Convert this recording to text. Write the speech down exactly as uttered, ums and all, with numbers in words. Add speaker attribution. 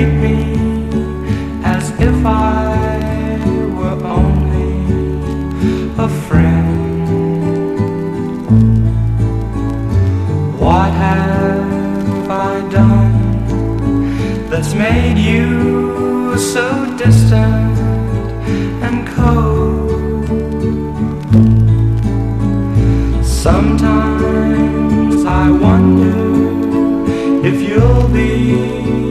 Speaker 1: treat me as if I were only a friend. What have I done that's made you so distant and cold? Sometimes I wonder if you'll be